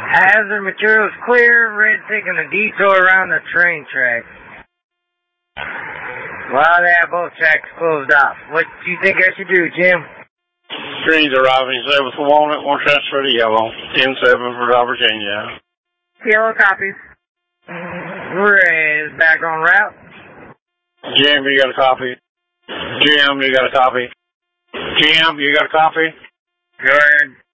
Hazard materials clear. Red taking a detour around the train track. Well, they have both tracks closed off. What do you think I should do, Jim? Green's arriving. Say with the Walnut, one transfer to yellow. 10-7 for Virginia. Yellow copies. Red is back on route. Jim, you got a copy? Jim, you got a copy? Jim, you got a copy? Go ahead.